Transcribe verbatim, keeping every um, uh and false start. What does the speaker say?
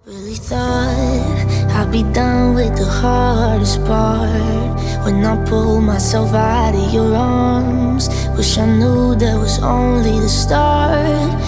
Really thought I'd be done with the hardest part. When I pulled myself out of your arms, wish I knew that was only the start.